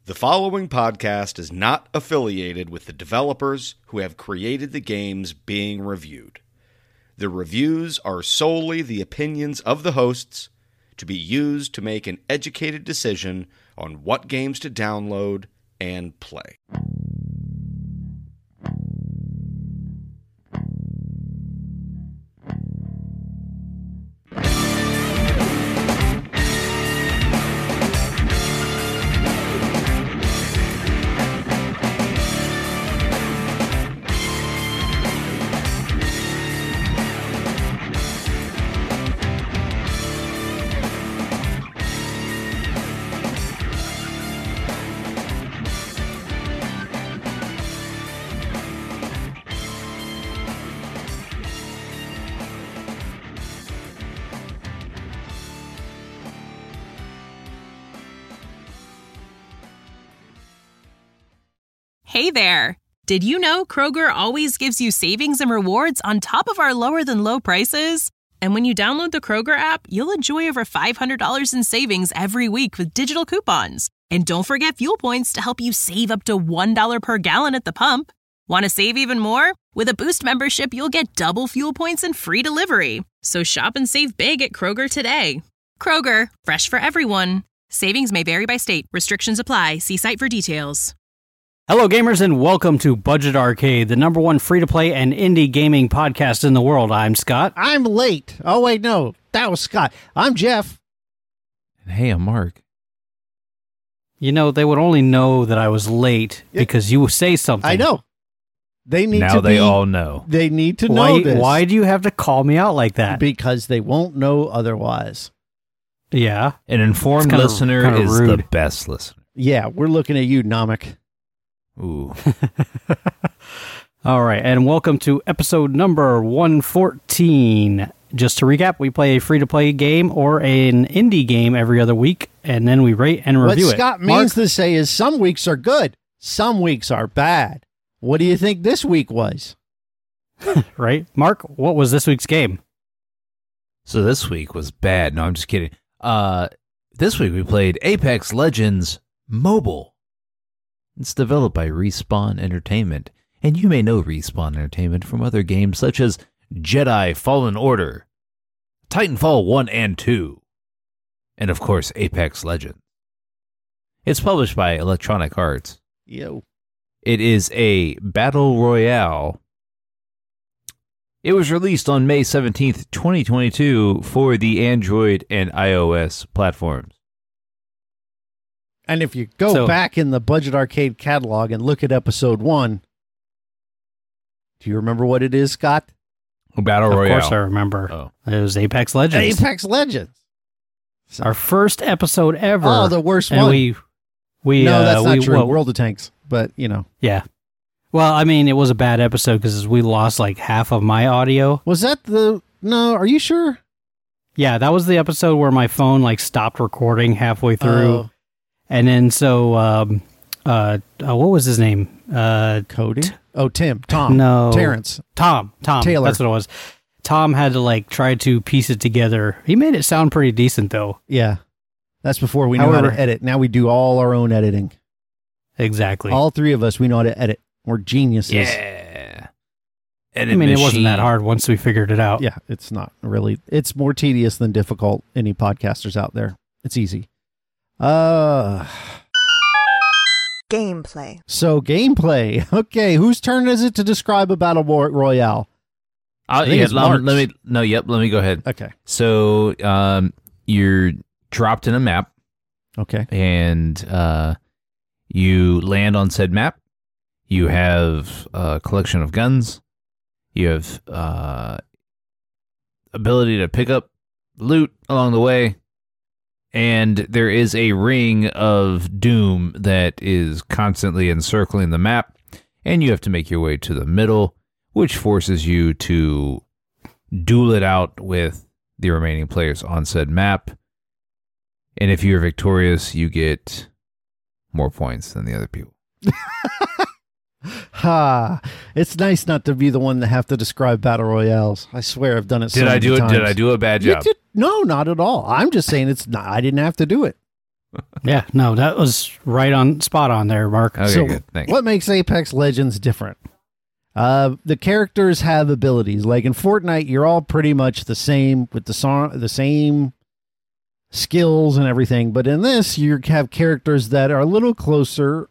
The following podcast is not affiliated with the developers who have created the games being reviewed. The reviews are solely the opinions of the hosts to be used to make an educated decision on what games to download and play. Hey there! Did you know Kroger always gives you savings and rewards on top of our lower-than-low prices? And when you download the Kroger app, you'll enjoy over $500 in savings every week with digital coupons. And don't forget fuel points to help you save up to $1 per gallon at the pump. Want to save even more? With a Boost membership, you'll get double fuel points and free delivery. So shop and save big at Kroger today. Kroger, fresh for everyone. Savings may vary by state. Restrictions apply. See site for details. Hello, gamers, and welcome to Budget Arcade, the number one free-to-play and indie gaming podcast in the world. I'm Scott. I'm late. Oh, wait, no. That was Scott. I'm Jeff. And hey, I'm Mark. You know, they would only know that I was late because you say something. I know. They need now to they be, all know. They need to know this. Why do you have to call me out like that? Because they won't know otherwise. Yeah. An informed listener is rude. the best listener. Yeah, we're looking at you, Namek. Ooh. All right, and welcome to episode number 114. Just to recap, we play a free-to-play game or an indie game every other week, and then we rate and review it. What Scott means to say is some weeks are good, some weeks are bad. What do you think this week was? Right? Mark, what was this week's game? So this week was bad. No, I'm just kidding. This week we played Apex Legends Mobile. It's developed by Respawn Entertainment, and you may know Respawn Entertainment from other games such as Jedi Fallen Order, Titanfall 1 and 2, and of course Apex Legends. It's published by Electronic Arts. Yo. It is a battle royale. It was released on May 17th, 2022 for the Android and iOS platforms. And if you go back in the Budget Arcade catalog and look at episode 1, do you remember what it is, Scott? Battle Royale. Of course I remember. Oh. It was Apex Legends. Apex Legends. Our first episode ever. Oh, the worst and one. No, that's not true. World of Tanks. But, you know. Yeah. Well, I mean, it was a bad episode because we lost like half of my audio. Was that the... No, are you sure? Yeah, that was the episode where my phone like stopped recording halfway through. Oh. And then what was his name? Cody? Tim. Tom. No. Terrence. Tom. Taylor. That's what it was. Tom had to like try to piece it together. He made it sound pretty decent though. Yeah. That's before we knew how to edit. Now we do all our own editing. Exactly. All three of us, we know how to edit. We're geniuses. Yeah. It wasn't that hard once we figured it out. Yeah, it's not really. It's more tedious than difficult. Any podcasters out there. It's easy. Gameplay. So gameplay. Okay, whose turn is it to describe a battle royale? Let me go ahead. Okay. So, you're dropped in a map. Okay. And you land on said map. You have a collection of guns. You have ability to pick up loot along the way. And there is a ring of doom that is constantly encircling the map, and you have to make your way to the middle, which forces you to duel it out with the remaining players on said map. And if you're victorious, you get more points than the other people. Ha! It's nice not to be the one to have to describe battle royales. I swear I've done it so many times. Did I do a bad job? No, not at all. I'm just saying it's not. I didn't have to do it. Yeah, no, that was right on spot on there, Mark. Okay, So good. Thanks. what makes Apex Legends different? The characters have abilities. Like in Fortnite, you're all pretty much the same with the same skills and everything. But in this, you have characters that are a little closer.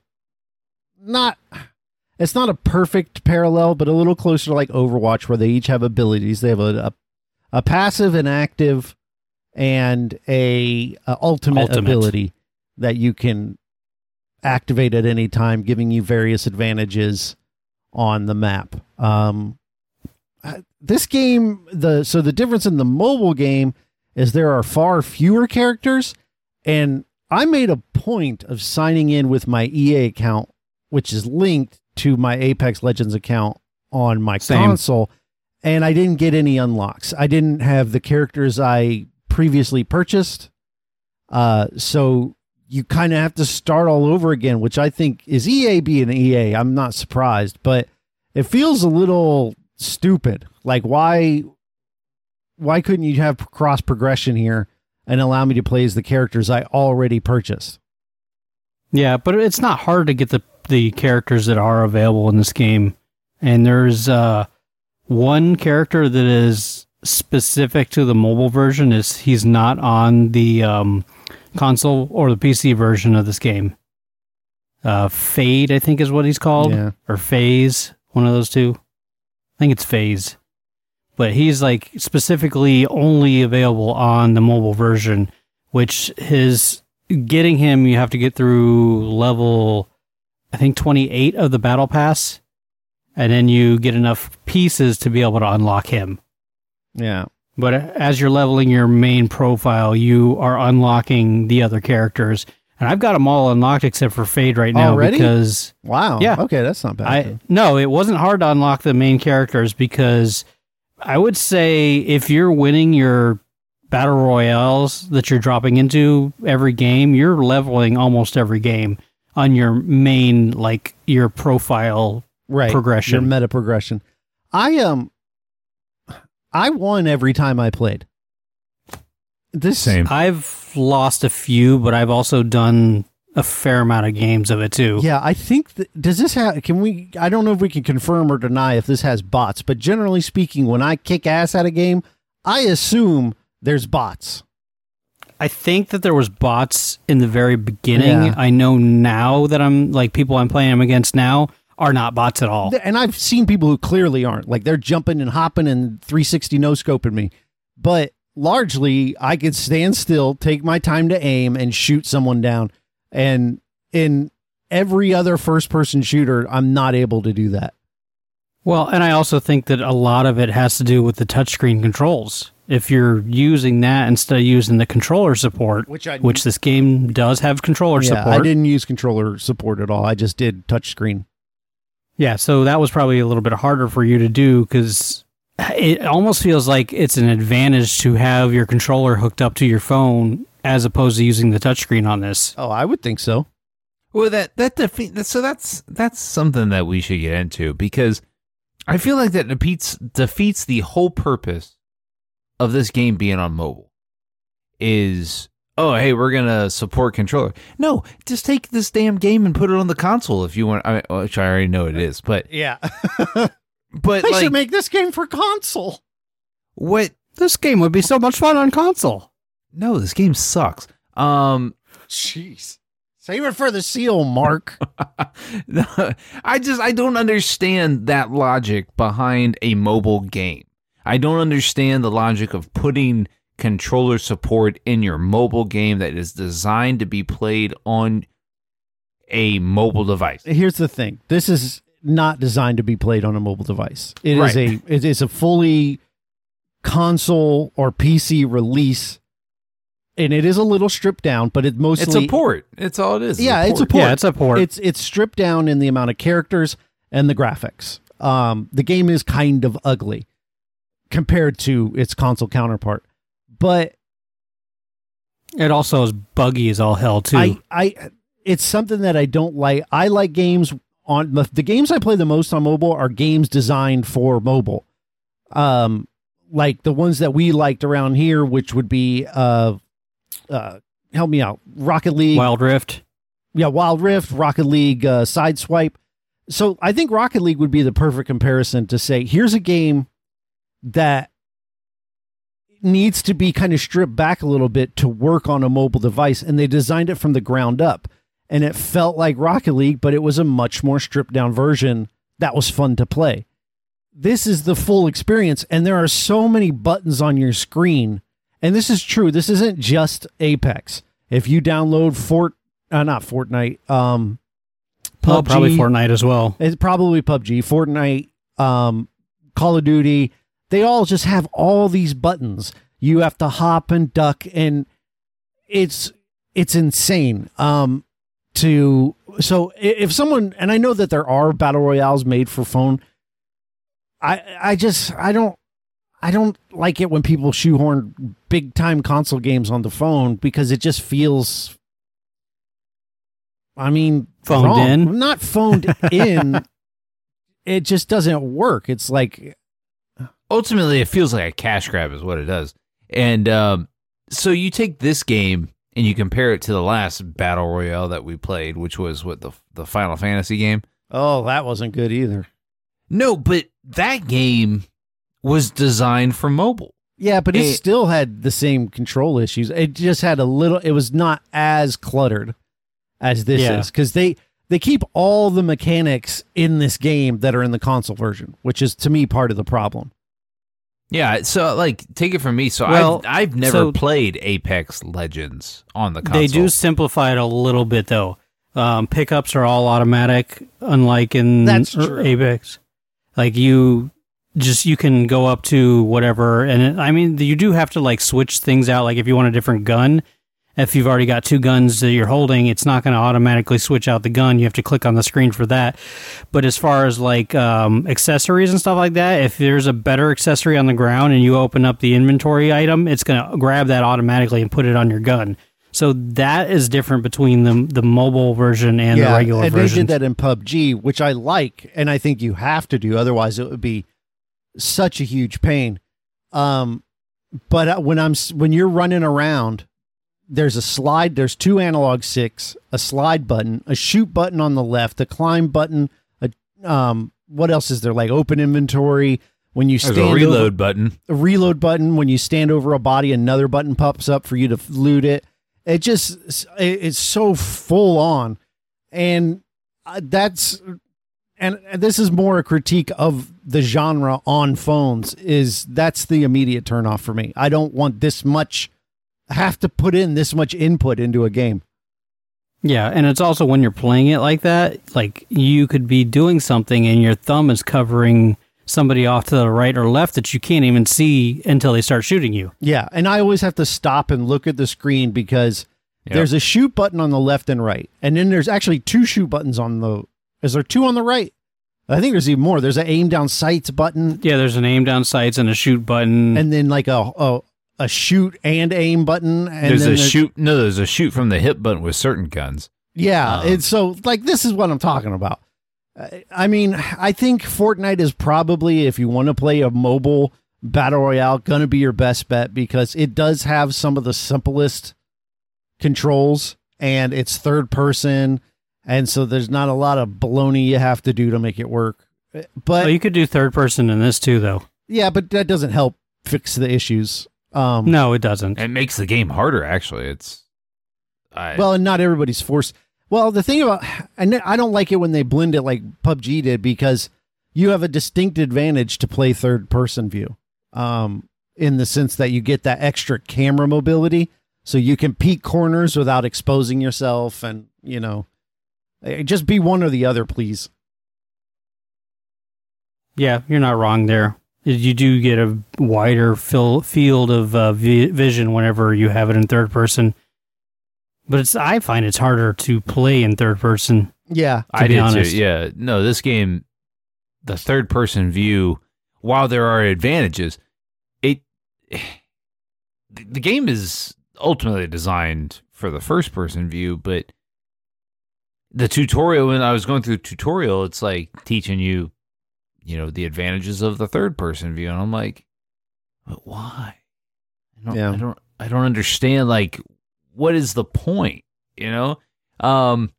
It's not a perfect parallel, but a little closer to like Overwatch, where they each have abilities. They have a passive, an active, and a ultimate ability that you can activate at any time, giving you various advantages on the map. This game, the difference in the mobile game is there are far fewer characters, and I made a point of signing in with my EA account, which is linked to my Apex Legends account on my console, and I didn't get any unlocks. I didn't have the characters I previously purchased, so you kind of have to start all over again, which I think is EA being EA. I'm not surprised, but it feels a little stupid. Like, why couldn't you have cross progression here and allow me to play as the characters I already purchased? Yeah, but it's not hard to get the characters that are available in this game. And there's one character that is specific to the mobile version. He's not on the console or the PC version of this game. Fade, I think, is what he's called. Yeah. Or Phase, one of those two. I think it's Phase. But he's like specifically only available on the mobile version, which getting him, you have to get through level, I think, 28 of the battle pass, and then you get enough pieces to be able to unlock him. Yeah. But as you're leveling your main profile, you are unlocking the other characters. And I've got them all unlocked except for Fade right now. Already? Because... Wow. Yeah. Okay, that's not bad. No, it wasn't hard to unlock the main characters because I would say if you're winning your battle royales that you're dropping into every game, you're leveling almost every game on your main, like, your profile progression. Your meta progression. I won every time I played. Same. I've lost a few, but I've also done a fair amount of games of it too. Yeah, I think does this have? I don't know if we can confirm or deny if this has bots, but generally speaking, when I kick ass at a game, I assume there's bots. I think that there was bots in the very beginning. Yeah. I know now that people I'm playing them against now are not bots at all. And I've seen people who clearly aren't. Like, they're jumping and hopping and 360 no-scoping me. But largely, I could stand still, take my time to aim, and shoot someone down. And in every other first-person shooter, I'm not able to do that. Well, and I also think that a lot of it has to do with the touchscreen controls. If you're using that instead of using the controller support, which this game does have controller support. I didn't use controller support at all. I just did touchscreen. Yeah, so that was probably a little bit harder for you to do because it almost feels like it's an advantage to have your controller hooked up to your phone as opposed to using the touchscreen on this. Oh, I would think so. Well, that's something that we should get into because I feel like that defeats the whole purpose of this game being on mobile. Is, oh, hey, we're gonna support controller. No, just take this damn game and put it on the console if you want. Which I already know it is, but yeah. But they should make this game for console. What? This game would be so much fun on console. No, this game sucks. Jeez. Save it for the seal, Mark. No, I don't understand that logic behind a mobile game. I don't understand the logic of putting controller support in your mobile game that is designed to be played on a mobile device. Here's the thing. This is not designed to be played on a mobile device. It is a fully console or PC release. And it is a little stripped down, but it's a port. It's all it is. Yeah, it's a port. Yeah, it's a port. It's stripped down in the amount of characters and the graphics. The game is kind of ugly compared to its console counterpart, but it also is buggy as all hell too. It's something that I don't like. I like games on the games I play the most on mobile are games designed for mobile. Like the ones that we liked around here, which would be help me out. Rocket League. Wild Rift. Yeah, Wild Rift, Rocket League, Sideswipe. So I think Rocket League would be the perfect comparison to say, here's a game that needs to be kind of stripped back a little bit to work on a mobile device, and they designed it from the ground up. And it felt like Rocket League, but it was a much more stripped down version that was fun to play. This is the full experience, and there are so many buttons on your screen. And this is true. This isn't just Apex. If you download not Fortnite, PUBG, Probably Fortnite as well. It's probably PUBG, Fortnite, Call of Duty. They all just have all these buttons. You have to hop and duck, and it's insane. So if someone, and I know that there are battle royales made for phone, I don't like it when people shoehorn big time console games on the phone, because it just feels, phoned wrong. In. Not phoned in. It just doesn't work. It's like, ultimately, it feels like a cash grab is what it does. And so you take this game and you compare it to the last Battle Royale that we played, which was the Final Fantasy game. Oh, that wasn't good either. No, but that game was designed for mobile. Yeah, but it still had the same control issues. It just had it was not as cluttered as this is, because they keep all the mechanics in this game that are in the console version, which is, to me, part of the problem. Yeah, so take it from me. So I've never played Apex Legends on the console. They do simplify it a little bit, though. Pickups are all automatic, unlike in Apex. Like you can go up to whatever, and you do have to switch things out. Like if you want a different gun, if you've already got two guns that you're holding, it's not going to automatically switch out the gun. You have to click on the screen for that. But as far as accessories and stuff like that, if there's a better accessory on the ground and you open up the inventory item, it's going to grab that automatically and put it on your gun. So that is different between the mobile version and the regular version. And they did that in PUBG, which I like, and I think you have to do. Otherwise, it would be such a huge pain. But when you're running around, there's a slide. There's two analog sticks, a slide button, a shoot button on the left, a climb button. What else is there? Like open inventory. When you stand a reload button. A reload button. When you stand over a body, another button pops up for you to loot it. It's so full on, and this is more a critique of the genre on phones. That's the immediate turnoff for me. I don't want have to put in this much input into a game. Yeah, and it's also when you're playing it like that, you could be doing something and your thumb is covering somebody off to the right or left that you can't even see until they start shooting you. Yeah, and I always have to stop and look at the screen because there's a shoot button on the left and right, and then there's actually two shoot buttons is there two on the right? I think there's even more. There's an aim down sights button. Yeah, there's an aim down sights and a shoot button. And then a shoot and aim button. And there's a shoot from the hip button with certain guns. Yeah, it's so this is what I'm talking about. I think Fortnite is probably, if you want to play a mobile battle royale, going to be your best bet because it does have some of the simplest controls and it's third person. And so there's not a lot of baloney you have to do to make it work. But you could do third person in this too, though. Yeah, but that doesn't help fix the issues. No, it doesn't. It makes the game harder, actually. And not everybody's forced. Well, the thing about, and I don't like it when they blend it like PUBG did because you have a distinct advantage to play third person view, in the sense that you get that extra camera mobility, so you can peek corners without exposing yourself, and just be one or the other, please. Yeah, you're not wrong there. You do get a wider field of vision whenever you have it in third person. But I find it's harder to play in third person. Yeah, I did too. Yeah, no, this game, the third person view, while there are advantages, the game is ultimately designed for the first person view. But the tutorial, when I was going through the tutorial, it's like teaching you, the advantages of the third person view, and I'm like, but why? I don't understand what is the point? You know, and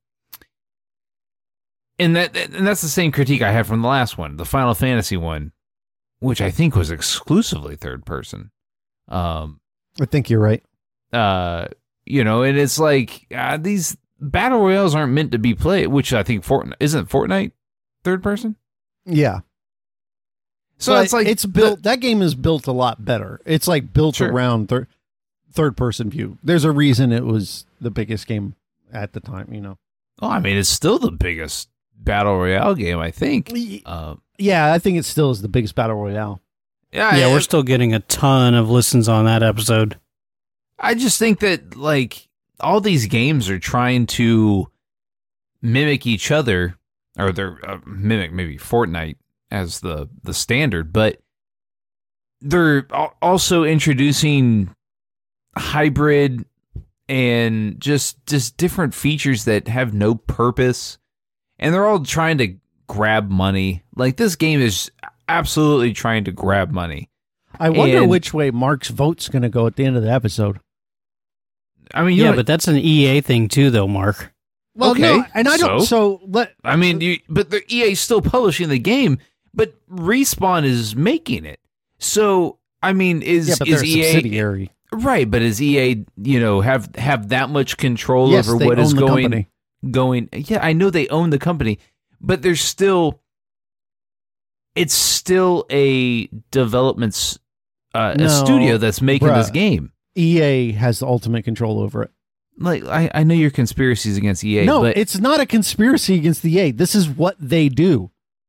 that's the same critique I had from the last one, the Final Fantasy one, which I think was exclusively third person. I think you're right. You know, and it's like these battle royales aren't meant to be played, which I think isn't Fortnite third person. Yeah. So But it's like it's built. That game is built a lot better. It's like built Sure. around third person view. There's a reason it was the biggest game at the time. You know. Oh, I mean, it's still the biggest battle royale game, I think. Yeah, I think it still is the biggest battle royale. Yeah, we're still getting a ton of listens on that episode. I just think that like all these games are trying to mimic each other, or they're mimic maybe Fortnite as the standard, but they're also introducing hybrid and just different features that have no purpose, and they're all trying to grab money. Like this game is absolutely trying to grab money. I wonder And- which way Mark's vote's going to go at the end of the episode. I mean, Yeah, but that's an EA thing too, though, Mark. Well, Okay, no, and I don't. So let. I mean, but the EA is still publishing the game, but Respawn is making it. So, I mean, Yeah, but they're a EA subsidiary. right? But is EA, have that much control Yes, over they what is own the going? company. Going? Yeah, I know they own the company, but there's still. It's still a development a No, studio that's making this bruh. game. EA has the ultimate control over it. Like I know your conspiracies against EA, No, but it's not a conspiracy against the EA. This is what they do.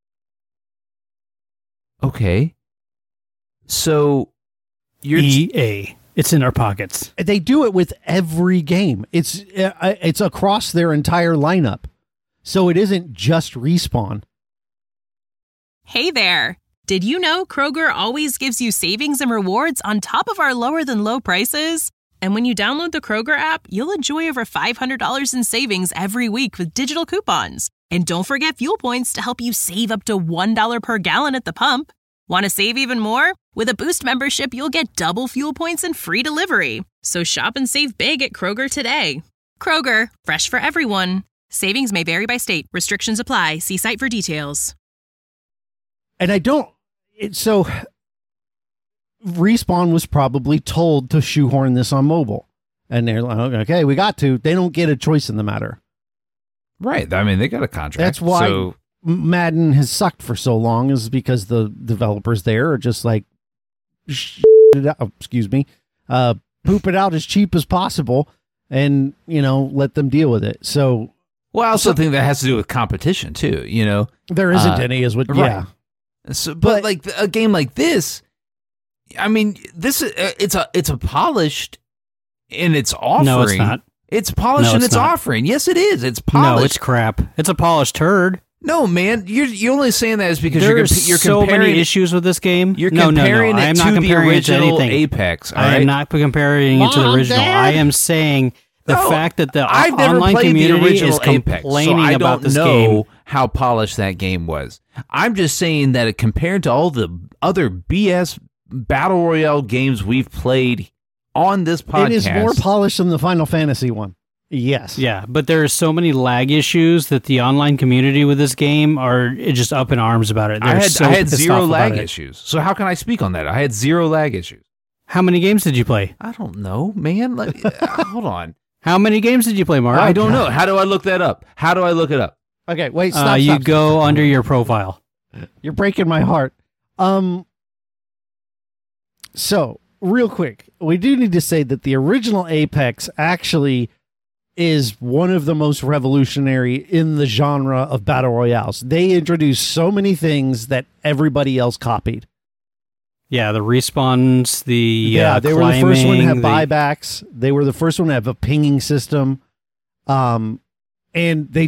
okay. So you're EA. It's in our pockets. They do it with every game. It's across their entire lineup. So it isn't just Respawn. Hey there! Did you know Kroger always gives you savings and rewards on top of our lower than low prices? And when you download the Kroger app, you'll enjoy over $500 in savings every week with digital coupons. And don't forget fuel points to help you save up to $1 per gallon at the pump. Want to save even more? With a Boost membership, you'll get double fuel points and free delivery. So shop and save big at Kroger today. Kroger, fresh for everyone. Savings may vary by state. Restrictions apply. See site for details. And so Respawn was probably told to shoehorn this on mobile. And they're like, okay, we got to. They don't get a choice in the matter. right. I mean, they got a contract. That's why So, Madden has sucked for so long, is because the developers there are just like, poop it out as cheap as possible and, let them deal with it. So well, I also think that has to do with competition too. there isn't any, is what, right. yeah. So, But- but like a game like this, I mean, this is it's a polished in its offering. No, it's not. It's polished No, in it's its not. offering. Yes, it is. It's polished. No, it's crap. It's a polished turd. No, man, you're only saying that is because There's you're so comparing many issues with this game. You're no, comparing I it am to not the comparing it to original anything. Apex. All I right? am not comparing it to the Mom, original. Dad? I am saying the No, fact that the I've never online played the community original is Apex, so complaining I about don't this know game. how polished that game was. I'm just saying that compared to all the other BS battle royale games we've played on this podcast, It is more polished than the Final Fantasy one. Yes. Yeah, but there are so many lag issues that the online community with this game are just up in arms about it. I They're had so I had pissed zero off lag about it. issues. So how can I speak on that? I had zero lag issues. How many games did you play? I don't know, man. Hold on. How many games did you play, Mark? I don't know. How do I look that up? How do I look it up? Okay, wait, stop. You stop. go under your profile. You're breaking my heart. So, real quick, we do need to say that the original Apex actually is one of the most revolutionary in the genre of battle royales. They introduced so many things that everybody else copied. Yeah, the respawns, They were the first one to have climbing, buybacks. They were the first one to have a pinging system. And they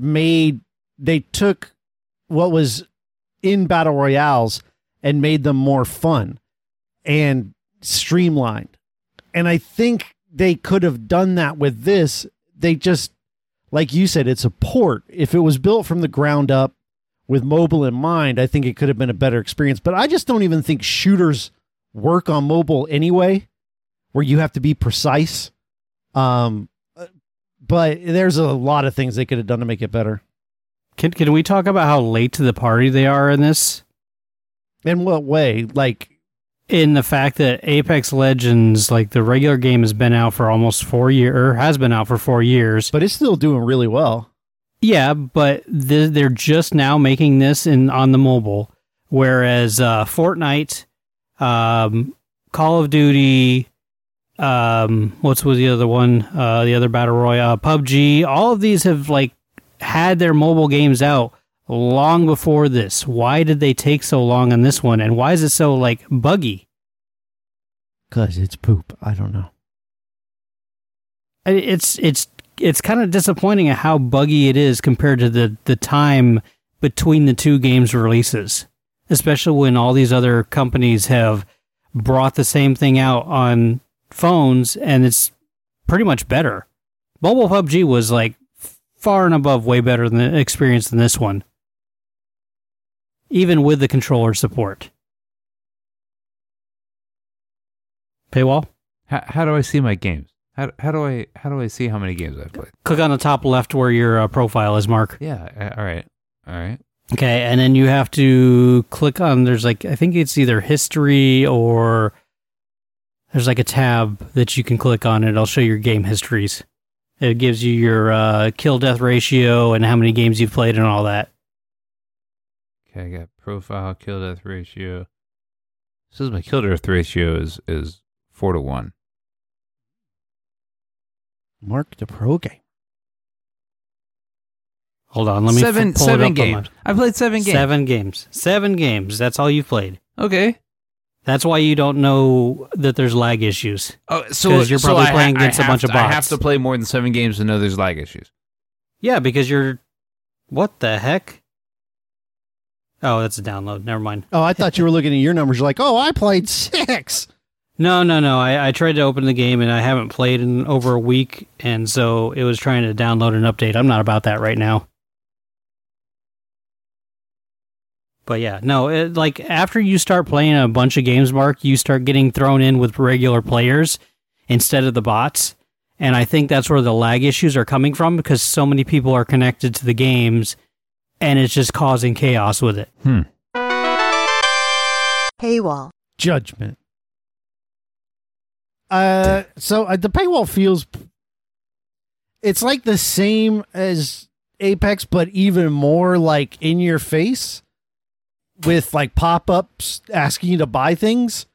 took what was in battle royales and made them more fun and streamlined. And I think they could have done that with this. They just, like you said, it's a port. If it was built from the ground up with mobile in mind, I think it could have been a better experience. But I just don't even think shooters work on mobile anyway, where you have to be precise. But there's a lot of things they could have done to make it better. Can we talk about how late to the party they are in this? In what way? Like, in the fact that Apex Legends, like the regular game, has been out for almost 4 years, or has been out for 4 years. but it's still doing really well. Yeah, but they're just now making this on the mobile, whereas Fortnite, Call of Duty, what's the other one? The other battle royale, PUBG. All of these have like had their mobile games out long before this. Why did they take so long on this one, and why is it so like buggy? Because it's poop. I don't know. It's kind of disappointing at how buggy it is compared to the time between the two games releases, especially when all these other companies have brought the same thing out on phones, and it's pretty much better. Mobile PUBG was like far and above way better than the experience than this one, even with the controller support. Paywall? How do I see my games? How do I see how many games I've played? Click on the top left where your profile is, Mark. Yeah. All right. Okay, and then you have to click on, there's like, I think it's either history or there's like a tab that you can click on, and it'll show your game histories. It gives you your kill-death ratio and how many games you've played and all that. Okay, I got profile, kill-death ratio. It says my kill-death ratio is 4-1. Mark the pro game. Hold on, let me pull seven it up games. I played 7 games. 7 games. That's all you've played. Okay. That's why you don't know that there's lag issues. Oh, so 'Cause you're probably playing against a bunch of bots. I have to play more than 7 games to know there's lag issues. Yeah, because you're... What the heck? Oh, that's a download. Never mind. Oh, I thought you were looking at your numbers. You're like, oh, I played 6. No. I tried to open the game, and I haven't played in over a week, and so it was trying to download an update. I'm not about that right now. But yeah, no, like after you start playing a bunch of games, Mark, you start getting thrown in with regular players instead of the bots. And I think that's where the lag issues are coming from, because so many people are connected to the games, and it's just causing chaos with it. Paywall. Judgment. So the paywall feels... It's like the same as Apex, but even more like in your face, with like pop-ups asking you to buy things.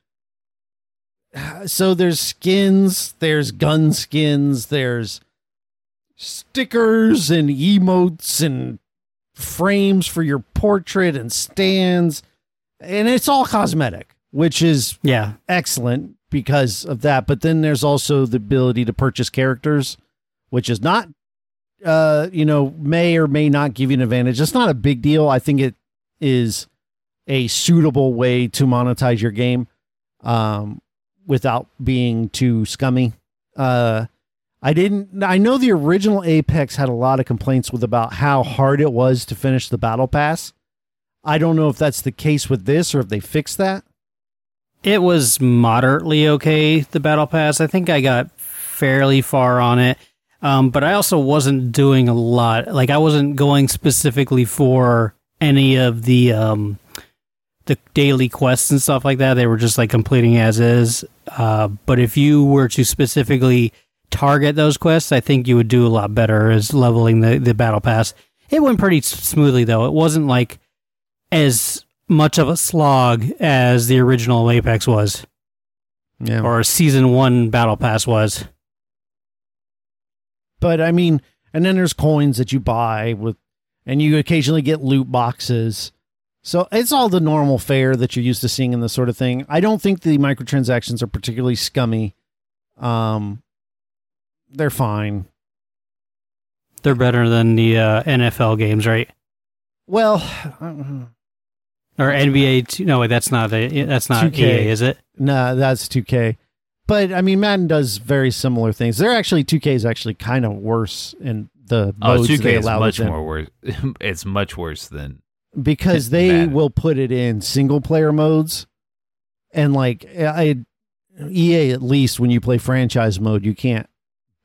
So there's skins, there's gun skins, there's stickers and emotes and frames for your portrait and stands, and it's all cosmetic, which is excellent because of that. But then there's also the ability to purchase characters, which is not may or may not give you an advantage. It's not a big deal. I think it is a suitable way to monetize your game without being too scummy. I know the original Apex had a lot of complaints about how hard it was to finish the battle pass. I don't know if that's the case with this or if they fixed that. It was moderately okay, the battle pass. I think I got fairly far on it. But I also wasn't doing a lot. Like, I wasn't going specifically for any of the daily quests and stuff like that. They were just like completing as is. But if you were to specifically target those quests, I think you would do a lot better as leveling the battle pass. It went pretty smoothly, though. It wasn't like as much of a slog as the original Apex was. Yeah. Or Season 1 battle pass was. But I mean, and then there's coins that you buy and you occasionally get loot boxes. So it's all the normal fare that you're used to seeing in this sort of thing. I don't think the microtransactions are particularly scummy. They're fine. They're better than the NFL games, right? Well, or NBA. No, wait, that's not 2K. EA, is it? No, that's 2K. But I mean, Madden does very similar things. 2K is actually kind of worse in the modes 2K they is allow much within. more worse. It's much worse than because they Madden. will put it in single player modes, and like EA, at least when you play franchise mode, you can't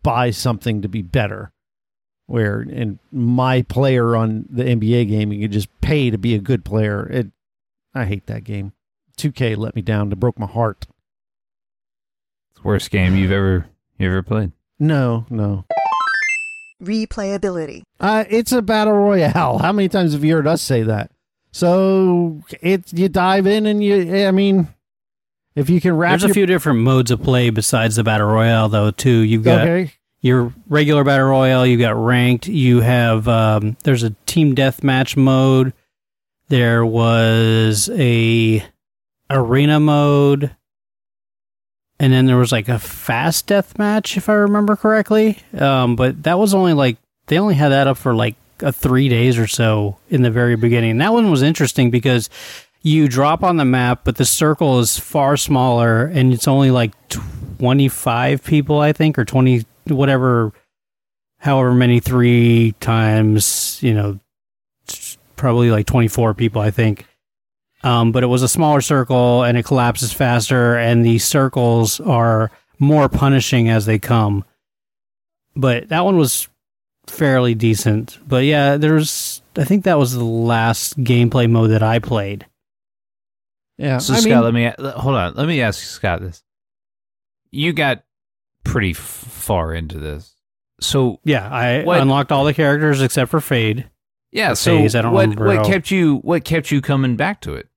buy something to be better. Where in my player on the NBA game, you can just pay to be a good player. I hate that game. 2K let me down. It broke my heart. It's the worst game you ever played. No. Replayability. It's a battle royale. How many times have you heard us say that? So you dive in and if you can wrap There's a few different modes of play besides the battle royale, though. Too, you've got your regular battle royale. You got ranked. You have there's a team deathmatch mode. There was a arena mode, and then there was like a fast deathmatch, if I remember correctly. But that was only they only had that up for 3 days or so in the very beginning. And that one was interesting because you drop on the map, but the circle is far smaller, and it's only 25 people, I think, or 20, however many 3 times, probably 24 people, I think. But it was a smaller circle, and it collapses faster, and the circles are more punishing as they come. But that one was fairly decent. But yeah, I think that was the last gameplay mode that I played. Yeah. So Scott, let me ask you, Scott, this. You got pretty far into this. So yeah, I unlocked all the characters except for Fade. Yeah, so Phase, I don't remember what kept you coming back to it?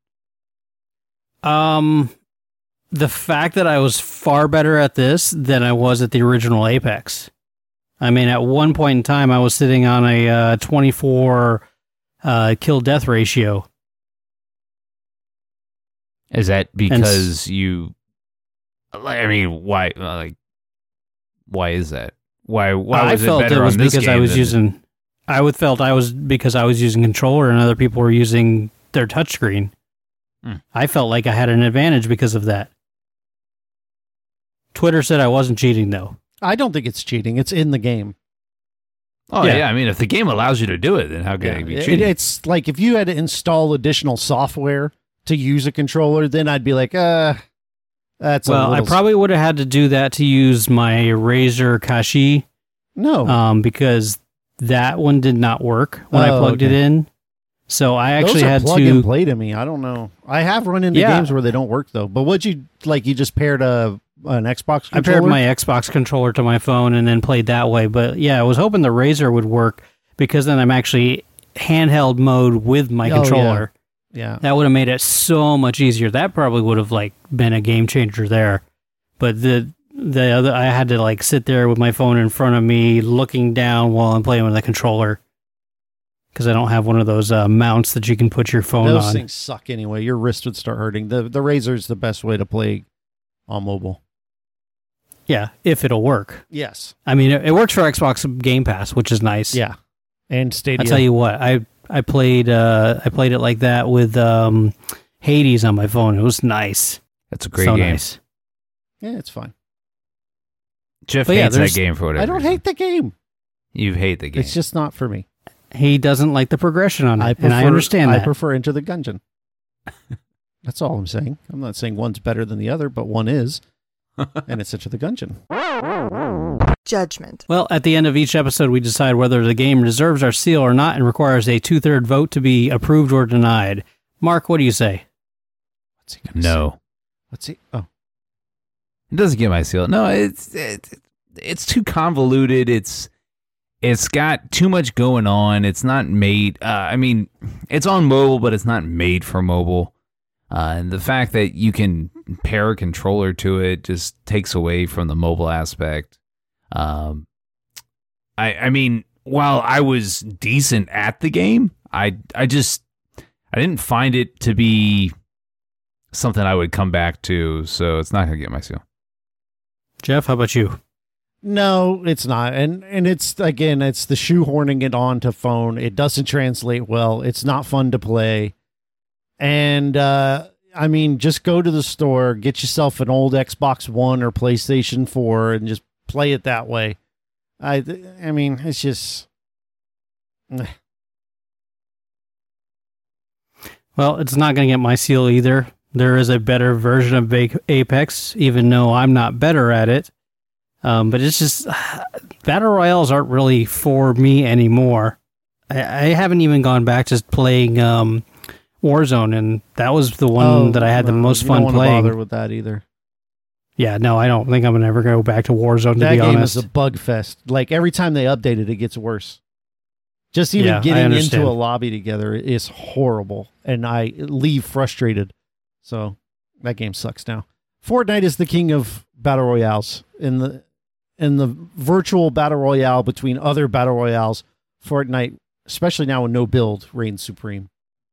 The fact that I was far better at this than I was at the original Apex. I mean, at one point in time, I was sitting on a 24 kill death ratio. Is that because you? I mean, why? Why is that? Why was it better on this game? I was because I was using controller and other people were using their touchscreen. I felt like I had an advantage because of that. Twitter said I wasn't cheating, though. I don't think it's cheating. It's in the game. Oh, yeah. I mean, if the game allows you to do it, then how can it be cheating? It's like if you had to install additional software to use a controller, then I'd be like, that's I probably would have had to do that to use my Razer Kashi. No. Because that one did not work when I plugged it in. So I actually had plug and play to me. I don't know. I have run into games where they don't work though. But what you just paired an Xbox controller? I paired my Xbox controller to my phone and then played that way. But yeah, I was hoping the Razer would work because then I'm actually handheld mode with my controller. Yeah. That would have made it so much easier. That probably would have been a game changer there. But the other, I had to sit there with my phone in front of me looking down while I'm playing with the controller. Because I don't have one of those mounts that you can put your phone on. Those things suck anyway. Your wrist would start hurting. The Razer's the best way to play on mobile. Yeah, if it'll work. Yes. I mean, it works for Xbox Game Pass, which is nice. Yeah. And Stadia. I'll tell you what, I played it like that with Hades on my phone. It was nice. That's a great game. Nice. Yeah, it's fine. Jeff hates that game for whatever I don't hate the game. You hate the game. It's just not for me. He doesn't like the progression on it, and I understand that. I prefer Enter the Gungeon. That's all I'm saying. I'm not saying one's better than the other, but one is, and it's Enter the Gungeon. Judgment. Well, at the end of each episode, we decide whether the game deserves our seal or not and requires a 2/3 vote to be approved or denied. Mark, what do you say? What's he gonna say? What's he? Oh. It doesn't get my seal. No, it's too convoluted. It's got too much going on. It's not made. I mean, it's on mobile, but it's not made for mobile. And the fact that you can pair a controller to it just takes away from the mobile aspect. I mean, while I was decent at the game, I didn't find it to be something I would come back to. So it's not going to get my seal. Jeff, how about you? No, it's not. And it's, again, it's the shoehorning it onto phone. It doesn't translate well. It's not fun to play. And, I mean, just go to the store, get yourself an old Xbox One or PlayStation 4 and just play it that way. I mean, it's just... Well, it's not going to get my seal either. There is a better version of Apex, even though I'm not better at it. But it's just battle royales aren't really for me anymore. I haven't even gone back to playing Warzone, and that was the one that I had the most fun don't playing. Bother with that either. Yeah, no, I don't think I'm gonna ever go back to Warzone. To be honest, that game is a bug fest. Like every time they update it, it gets worse. Just even getting into a lobby together is horrible, and I leave frustrated. So that game sucks now. Fortnite is the king of battle royales in the virtual battle royale between other battle royales. Fortnite, especially now with no build, reigns supreme.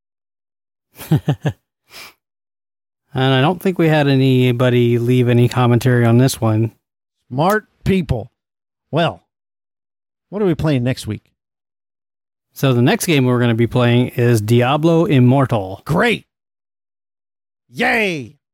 And I don't think we had anybody leave any commentary on this one. Smart people. Well, what are we playing next week? So the next game we're going to be playing is Diablo Immortal. Great. Yay.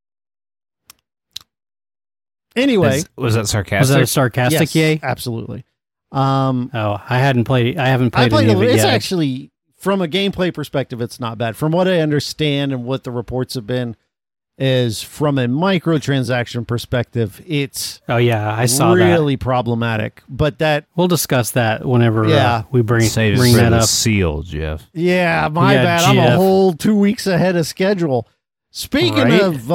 Anyway. Was that sarcastic? Was that a sarcastic yay? Absolutely. I haven't played any of it It's yet. actually, from a gameplay perspective, it's not bad. From what I understand and what the reports have been, is from a microtransaction perspective, it's I saw really problematic. But that we'll discuss that whenever we bring Save bring it for that the up. seal, Jeff. Yeah, my bad. I'm a whole 2 weeks ahead of schedule. Speaking of,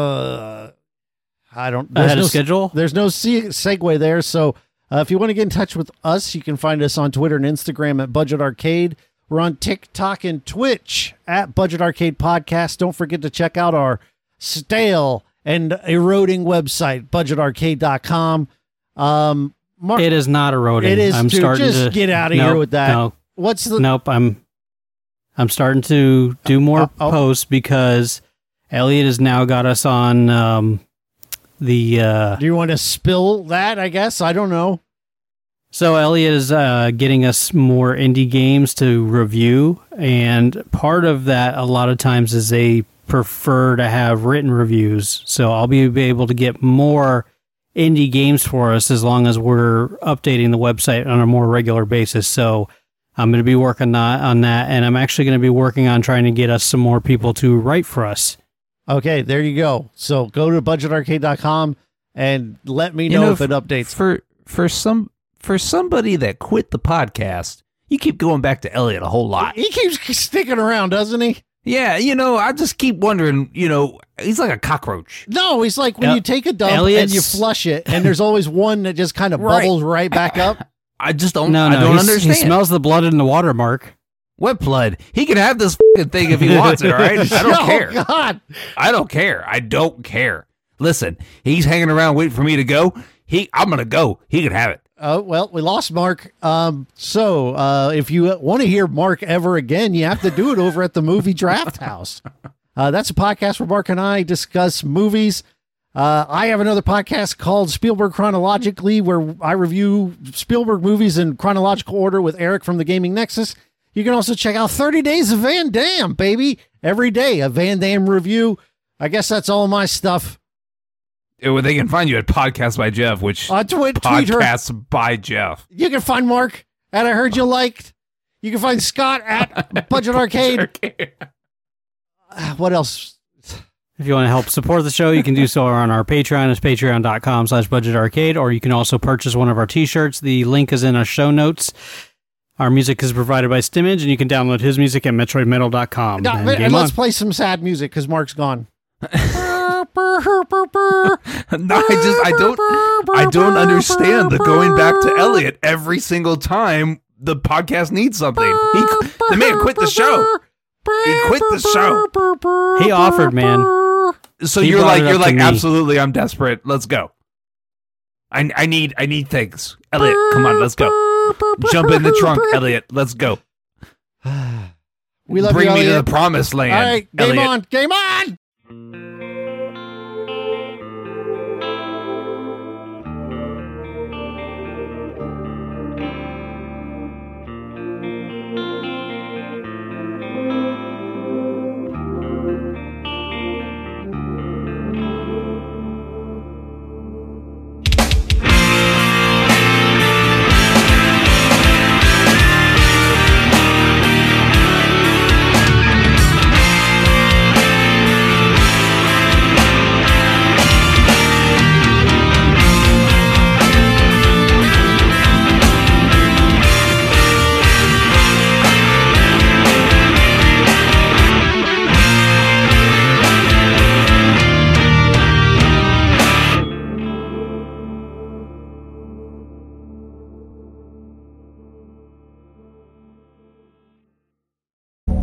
Ahead of schedule? There's no segue there. So if you want to get in touch with us, you can find us on Twitter and Instagram at Budget Arcade. We're on TikTok and Twitch at Budget Arcade Podcast. Don't forget to check out our stale and eroding website, budgetarcade.com. Mark, it is not eroding. It is. I'm starting just to get out of here with that. No. What's the? Nope. I'm starting to do more posts because Elliot has now got us on the. Do you want to spill that? I guess I don't know. So Elliot is getting us more indie games to review, and part of that a lot of times is they prefer to have written reviews. So I'll be able to get more indie games for us as long as we're updating the website on a more regular basis. So I'm going to be working on that, and I'm actually going to be working on trying to get us some more people to write for us. Okay, there you go. So go to budgetarcade.com and let me know if it updates. For somebody that quit the podcast, you keep going back to Elliot a whole lot. He keeps sticking around, doesn't he? Yeah, I just keep wondering, he's like a cockroach. No, he's like when you take a dump and you flush it, and there's always one that just kind of bubbles right back up. I just don't, I don't understand. He smells the blood in the water, Mark. What blood? He can have this thing if he wants it, all right? I don't care. God. I don't care. I don't care. Listen, he's hanging around waiting for me to go. I'm going to go. He can have it. Oh, well, we lost Mark. So if you want to hear Mark ever again, you have to do it over at the Movie Draft House. That's a podcast where Mark and I discuss movies. I have another podcast called Spielberg Chronologically, where I review Spielberg movies in chronological order with Eric from the Gaming Nexus. You can also check out 30 Days of Van Damme, baby. Every day, a Van Damme review. I guess that's all my stuff. They can find you at Podcast by Jeff, which Podcasts by Jeff. You can find Mark at I Heard You Liked. You can find Scott at Budget Arcade. What else? If you want to help support the show, you can do so on our Patreon. It's patreon.com/budgetarcade, or you can also purchase one of our t-shirts. The link is in our show notes. Our music is provided by Stimage, and you can download his music at metroidmetal.com. And let's play some sad music because Mark's gone. No, I don't understand the going back to Elliot every single time the podcast needs something. The man quit the show. He quit the show. He offered, man. So you're like, absolutely, I'm desperate. Let's go. I need things. Elliot, come on, let's go. Jump in the trunk, Elliot. Let's go. We love Bring you, me Elliot. to the promised land. All right, game Elliot. on, game on.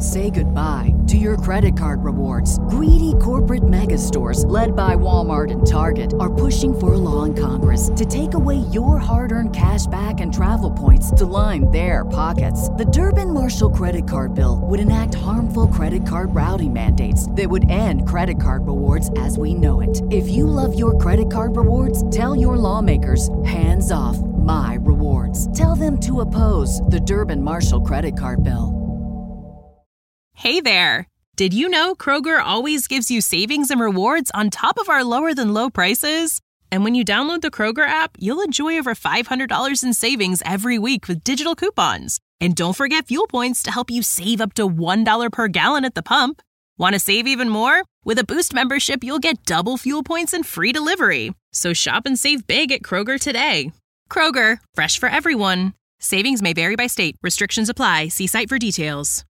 Say goodbye to your credit card rewards. Greedy corporate mega stores, led by Walmart and Target, are pushing for a law in Congress to take away your hard-earned cash back and travel points to line their pockets. The Durbin-Marshall credit card bill would enact harmful credit card routing mandates that would end credit card rewards as we know it. If you love your credit card rewards, tell your lawmakers, hands off my rewards. Tell them to oppose the Durbin-Marshall credit card bill. Hey there! Did you know Kroger always gives you savings and rewards on top of our lower-than-low prices? And when you download the Kroger app, you'll enjoy over $500 in savings every week with digital coupons. And don't forget fuel points to help you save up to $1 per gallon at the pump. Want to save even more? With a Boost membership, you'll get double fuel points and free delivery. So shop and save big at Kroger today. Kroger, fresh for everyone. Savings may vary by state. Restrictions apply. See site for details.